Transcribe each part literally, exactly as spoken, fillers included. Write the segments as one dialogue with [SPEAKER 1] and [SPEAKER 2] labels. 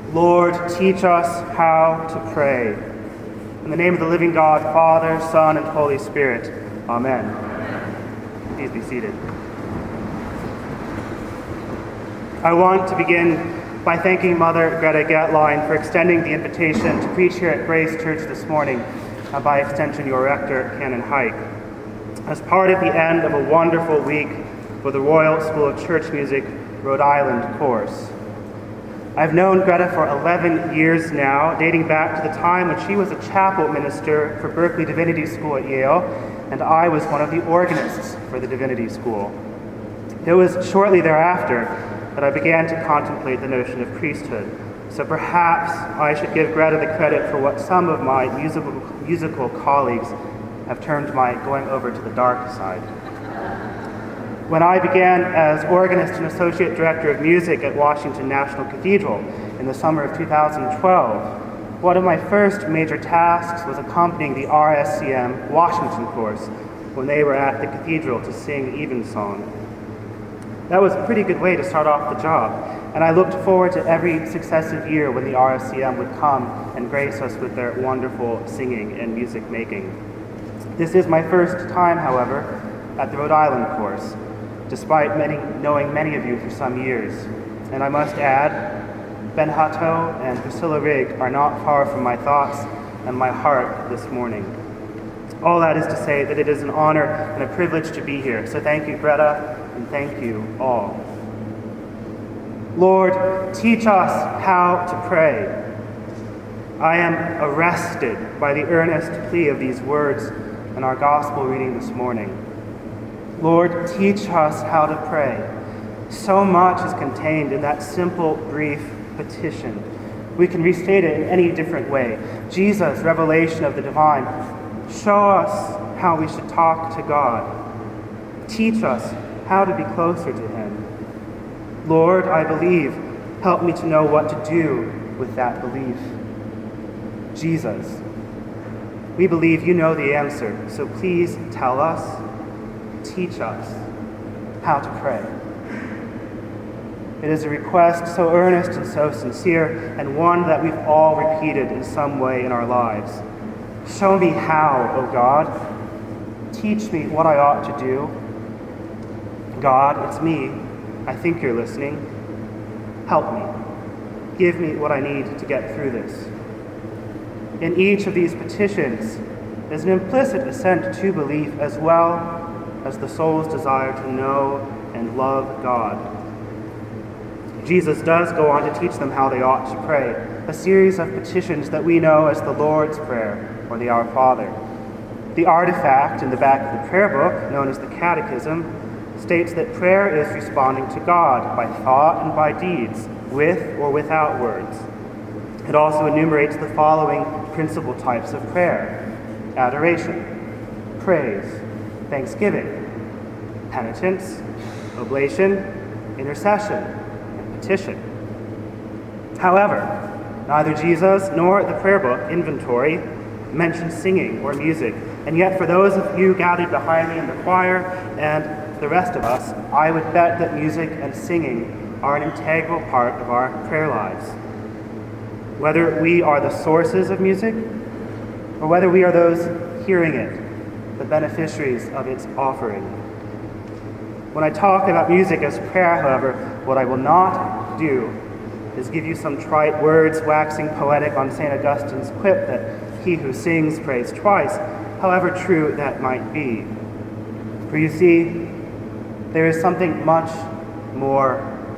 [SPEAKER 1] Lord, teach us how to pray. In the name of the living God, Father, Son, and Holy Spirit. Amen. Amen. Please be seated. I want to begin by thanking Mother Greta Gatline for extending the invitation to preach here at Grace Church this morning, and by extension your rector, Canon Hike, as part of the end of a wonderful week for the Royal School of Church Music Rhode Island course. I've known Greta for eleven years now, dating back to the time when she was a chapel minister for Berkeley Divinity School at Yale, and I was one of the organists for the Divinity School. It was shortly thereafter that I began to contemplate the notion of priesthood, so perhaps I should give Greta the credit for what some of my musical, musical colleagues have termed my going over to the dark side. When I began as organist and associate director of music at Washington National Cathedral in the summer of two thousand twelve, one of my first major tasks was accompanying the R S C M Washington course when they were at the cathedral to sing evensong. That was a pretty good way to start off the job, and I looked forward to every successive year when the R S C M would come and grace us with their wonderful singing and music making. This is my first time, however, at the Rhode Island course, despite many, knowing many of you for some years. And I must add, Ben Hutto and Priscilla Rigg are not far from my thoughts and my heart this morning. All that is to say that it is an honor and a privilege to be here. So thank you, Greta, and thank you all. Lord, teach us how to pray. I am arrested by the earnest plea of these words in our gospel reading this morning. Lord, teach us how to pray. So much is contained in that simple, brief petition. We can restate it in any different way. Jesus' revelation of the divine. Show us how we should talk to God. Teach us how to be closer to Him. Lord, I believe. Help me to know what to do with that belief. Jesus, we believe you know the answer, so please tell us. Teach us how to pray. It is a request so earnest and so sincere, and one that we've all repeated in some way in our lives. Show me how, O God. Teach me what I ought to do. God, it's me. I think you're listening. Help me. Give me what I need to get through this. In each of these petitions is an implicit assent to belief as well as the soul's desire to know and love God. Jesus does go on to teach them how they ought to pray, a series of petitions that we know as the Lord's Prayer or the Our Father. The artifact in the back of the prayer book, known as the Catechism, states that prayer is responding to God by thought and by deeds, with or without words. It also enumerates the following principal types of prayer: adoration, praise, thanksgiving, penitence, oblation, intercession, and petition. However, neither Jesus nor the prayer book inventory mention singing or music, and yet for those of you gathered behind me in the choir and the rest of us, I would bet that music and singing are an integral part of our prayer lives. Whether we are the sources of music, or whether we are those hearing it, the beneficiaries of its offering. When I talk about music as prayer, however, what I will not do is give you some trite words waxing poetic on Saint Augustine's quip that he who sings prays twice, however true that might be. For you see, there is something much more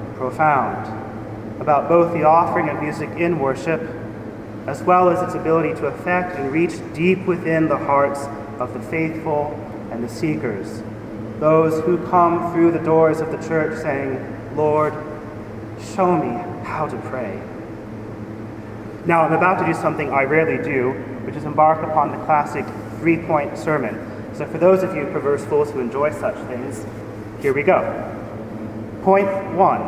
[SPEAKER 1] profound about both the offering of music in worship, as well as its ability to affect and reach deep within the hearts of the faithful and the seekers, those who come through the doors of the church saying, Lord, show me how to pray. Now, I'm about to do something I rarely do, which is embark upon the classic three-point sermon. So for those of you perverse fools who enjoy such things, here we go. Point one.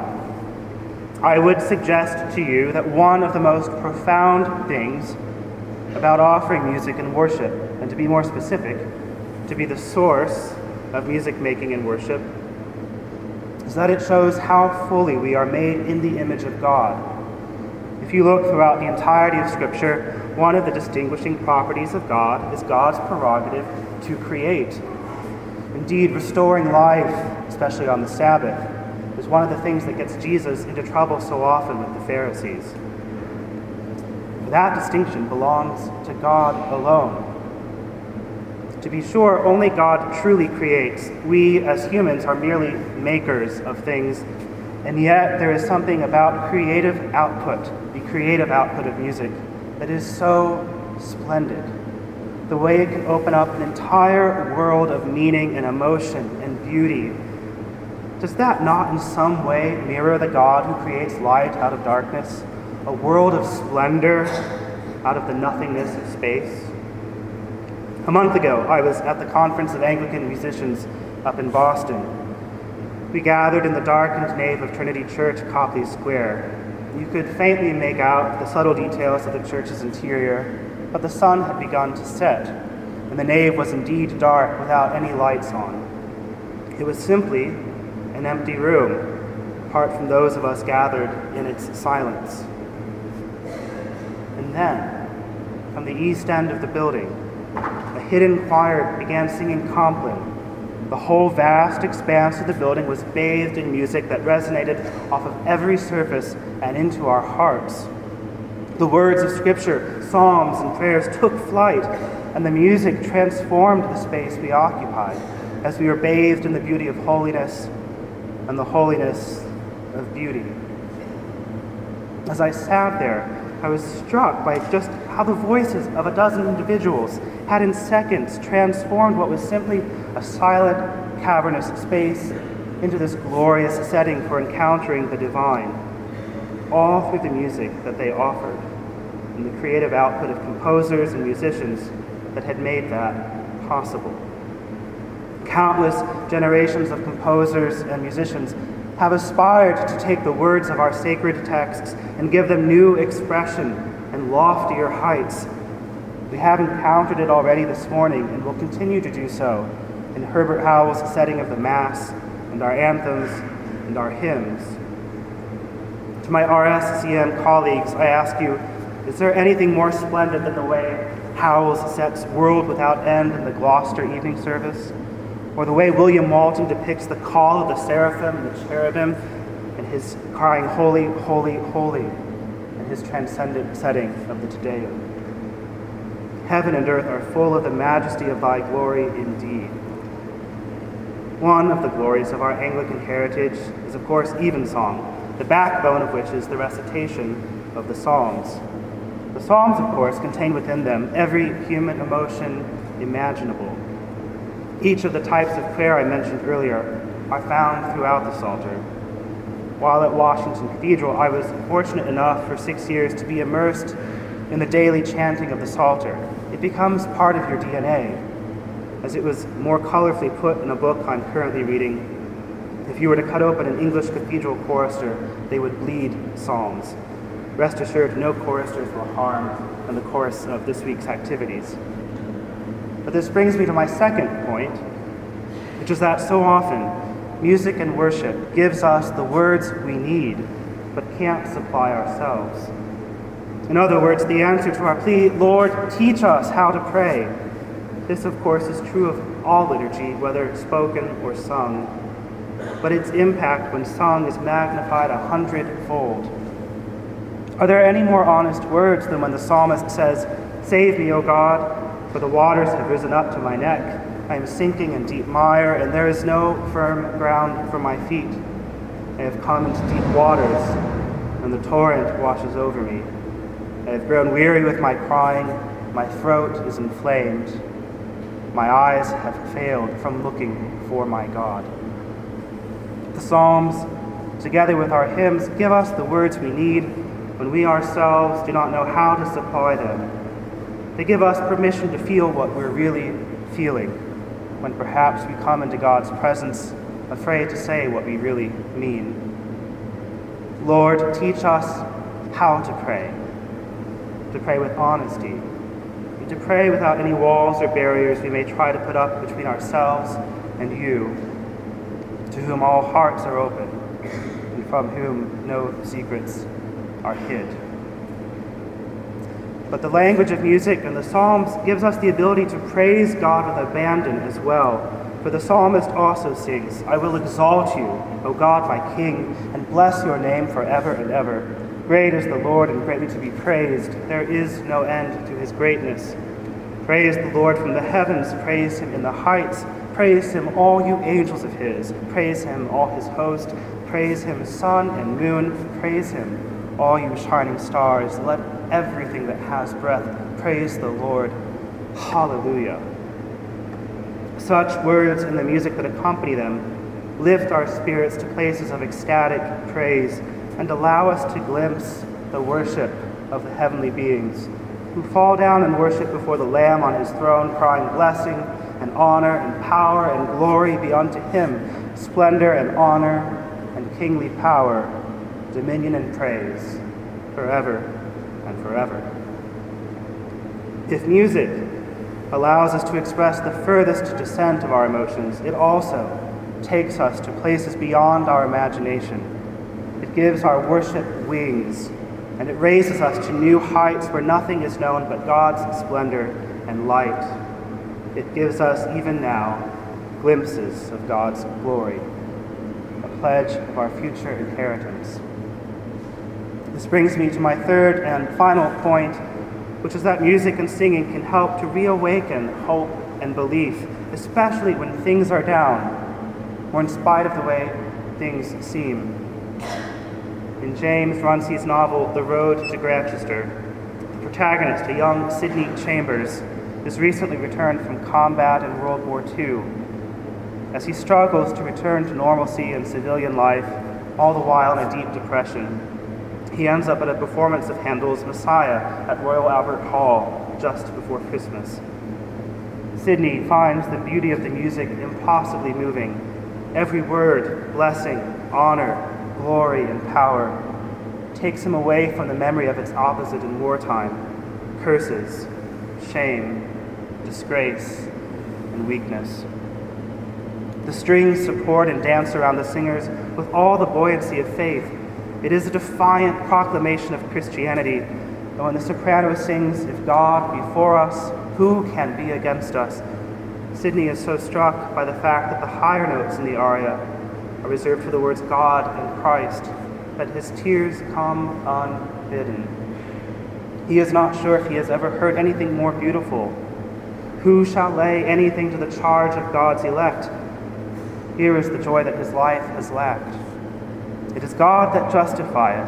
[SPEAKER 1] I would suggest to you that one of the most profound things about offering music in worship, and to be more specific, to be the source of music making in worship, is that it shows how fully we are made in the image of God. If you look throughout the entirety of Scripture, one of the distinguishing properties of God is God's prerogative to create. Indeed, restoring life, especially on the Sabbath, is one of the things that gets Jesus into trouble so often with the Pharisees. That distinction belongs to God alone. To be sure, only God truly creates. We, as humans, are merely makers of things, and yet there is something about creative output, the creative output of music, that is so splendid. The way it can open up an entire world of meaning and emotion and beauty. Does that not in some way mirror the God who creates light out of darkness? A world of splendor out of the nothingness of space? A month ago, I was at the Conference of Anglican Musicians up in Boston. We gathered in the darkened nave of Trinity Church, Copley Square. You could faintly make out the subtle details of the church's interior, but the sun had begun to set, and the nave was indeed dark without any lights on. It was simply an empty room, apart from those of us gathered in its silence. And then, from the east end of the building, a hidden choir began singing Compline. The whole vast expanse of the building was bathed in music that resonated off of every surface and into our hearts. The words of Scripture, psalms, and prayers took flight, and the music transformed the space we occupied as we were bathed in the beauty of holiness and the holiness of beauty. As I sat there, I was struck by just how the voices of a dozen individuals had in seconds transformed what was simply a silent, cavernous space into this glorious setting for encountering the divine, all through the music that they offered and the creative output of composers and musicians that had made that possible. Countless generations of composers and musicians have aspired to take the words of our sacred texts and give them new expression and loftier heights. We have encountered it already this morning and will continue to do so in Herbert Howell's setting of the Mass and our anthems and our hymns. To my R S C M colleagues, I ask you, is there anything more splendid than the way Howells sets World Without End in the Gloucester evening service? Or the way William Walton depicts the call of the seraphim and the cherubim and his crying, holy, holy, holy, and his transcendent setting of the Te Deum. Heaven and earth are full of the majesty of thy glory indeed. One of the glories of our Anglican heritage is, of course, evensong, the backbone of which is the recitation of the Psalms. The Psalms, of course, contain within them every human emotion imaginable. Each of the types of prayer I mentioned earlier are found throughout the Psalter. While at Washington Cathedral, I was fortunate enough for six years to be immersed in the daily chanting of the Psalter. It becomes part of your D N A. As it was more colorfully put in a book I'm currently reading, if you were to cut open an English cathedral chorister, they would bleed psalms. Rest assured, no choristers were harmed in the course of this week's activities. But this brings me to my second point, which is that so often music and worship gives us the words we need, but can't supply ourselves. In other words, the answer to our plea, Lord, teach us how to pray. This, of course, is true of all liturgy, whether spoken or sung, but its impact when sung is magnified a hundredfold. Are there any more honest words than when the psalmist says, "Save me, O God, for the waters have risen up to my neck. I am sinking in deep mire, and there is no firm ground for my feet. I have come into deep waters, and the torrent washes over me. I have grown weary with my crying, my throat is inflamed. My eyes have failed from looking for my God." The Psalms, together with our hymns, give us the words we need when we ourselves do not know how to supply them. They give us permission to feel what we're really feeling, when perhaps we come into God's presence afraid to say what we really mean. Lord, teach us how to pray, to pray with honesty, and to pray without any walls or barriers we may try to put up between ourselves and you, to whom all hearts are open, and from whom no secrets are hid. But the language of music and the Psalms gives us the ability to praise God with abandon as well. For the psalmist also sings, I will exalt you, O God, my King, and bless your name forever and ever. Great is the Lord and greatly to be praised. There is no end to his greatness. Praise the Lord from the heavens. Praise him in the heights. Praise him, all you angels of his. Praise him, all his host. Praise him, sun and moon. Praise him, all you shining stars. Let everything that has breath praise the Lord. Hallelujah. Such words and the music that accompany them lift our spirits to places of ecstatic praise and allow us to glimpse the worship of the heavenly beings who fall down and worship before the Lamb on his throne, crying blessing and honor and power and glory be unto him, splendor and honor and kingly power, dominion and praise, forever and forever. If music allows us to express the furthest descent of our emotions, it also takes us to places beyond our imagination. It gives our worship wings, and it raises us to new heights where nothing is known but God's splendor and light. It gives us, even now, glimpses of God's glory, a pledge of our future inheritance. This brings me to my third and final point, which is that music and singing can help to reawaken hope and belief, especially when things are down, or in spite of the way things seem. In James Runsey's novel, The Road to Grantchester, the protagonist, a young Sidney Chambers, is recently returned from combat in World War Two. As he struggles to return to normalcy in civilian life, all the while in a deep depression, he ends up at a performance of Handel's Messiah at Royal Albert Hall just before Christmas. Sidney finds the beauty of the music impossibly moving. Every word, blessing, honor, glory, and power takes him away from the memory of its opposite in wartime, curses, shame, disgrace, and weakness. The strings support and dance around the singers with all the buoyancy of faith. It is a defiant proclamation of Christianity. And when the soprano sings, if God be for us, who can be against us? Sidney is so struck by the fact that the higher notes in the aria are reserved for the words God and Christ, that his tears come unbidden. He is not sure if he has ever heard anything more beautiful. Who shall lay anything to the charge of God's elect? Here is the joy that his life has lacked. It is God that justifieth.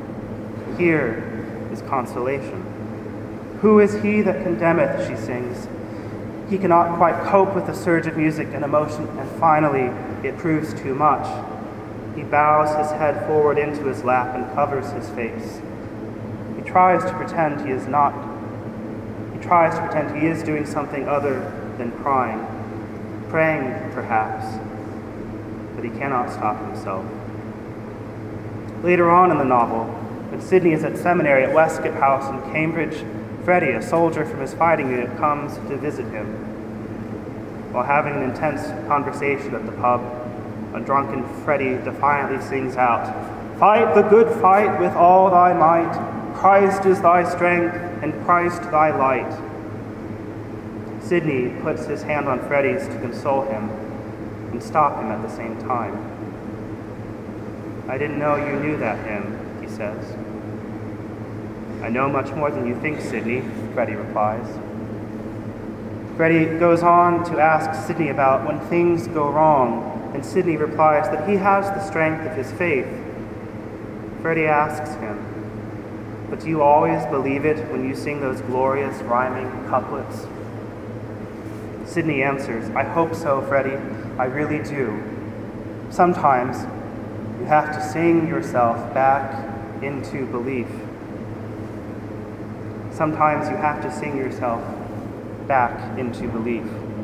[SPEAKER 1] Here is consolation. Who is he that condemneth, she sings. He cannot quite cope with the surge of music and emotion, and finally it proves too much. He bows his head forward into his lap and covers his face. He tries to pretend he is not. He tries to pretend he is doing something other than crying, praying perhaps, but he cannot stop himself. Later on in the novel, when Sidney is at seminary at Westcott House in Cambridge, Freddie, a soldier from his fighting unit, comes to visit him. While having an intense conversation at the pub, a drunken Freddie defiantly sings out, "Fight the good fight with all thy might. Christ is thy strength, and Christ thy light." Sidney puts his hand on Freddie's to console him and stop him at the same time. "I didn't know you knew that hymn," he says. "I know much more than you think, Sidney," Freddie replies. Freddie goes on to ask Sidney about when things go wrong, and Sidney replies that he has the strength of his faith. Freddie asks him, "But do you always believe it when you sing those glorious rhyming couplets?" Sidney answers, "I hope so, Freddie, I really do. Sometimes you have to sing yourself back into belief. Sometimes you have to sing yourself back into belief."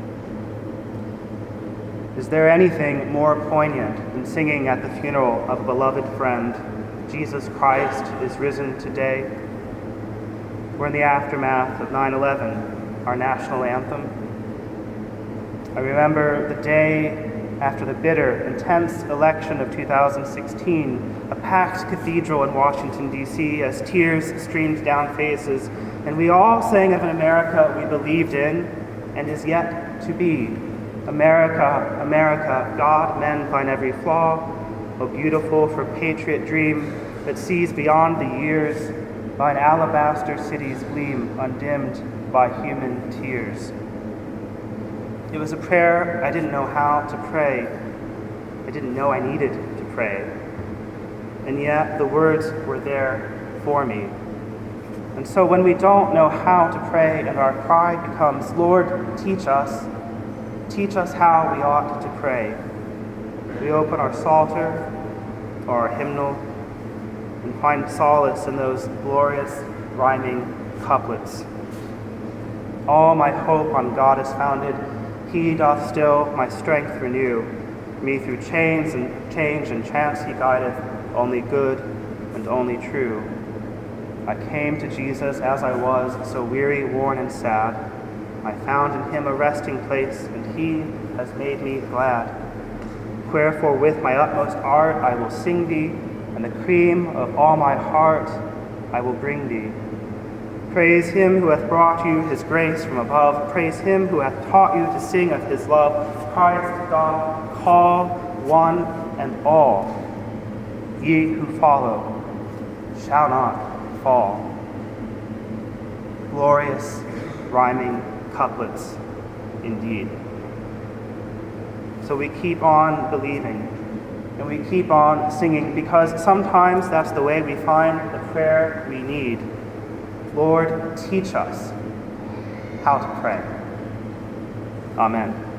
[SPEAKER 1] Is there anything more poignant than singing at the funeral of a beloved friend, "Jesus Christ is risen today"? Or in the aftermath of nine eleven, our national anthem? I remember the day after the bitter, intense election of two thousand sixteen, a packed cathedral in Washington, D C, as tears streamed down faces, and we all sang of an America we believed in and is yet to be. America, America, God, men find every flaw, O beautiful for patriot dream that sees beyond the years, thine alabaster cities gleam, undimmed by human tears. It was a prayer I didn't know how to pray. I didn't know I needed to pray. And yet the words were there for me. And so when we don't know how to pray and our cry becomes, Lord, teach us, teach us how we ought to pray, we open our psalter or our hymnal and find solace in those glorious rhyming couplets. All my hope on God is founded. He doth still my strength renew. Me through chains and change and chance he guideth, only good and only true. I came to Jesus as I was, so weary, worn, and sad. I found in him a resting place, and he has made me glad. Wherefore with my utmost art I will sing thee, and the cream of all my heart I will bring thee. Praise him who hath brought you his grace from above. Praise him who hath taught you to sing of his love. Christ God, call one and all. Ye who follow shall not fall. Glorious rhyming couplets indeed. So we keep on believing and we keep on singing, because sometimes that's the way we find the prayer we need. Lord, teach us how to pray. Amen.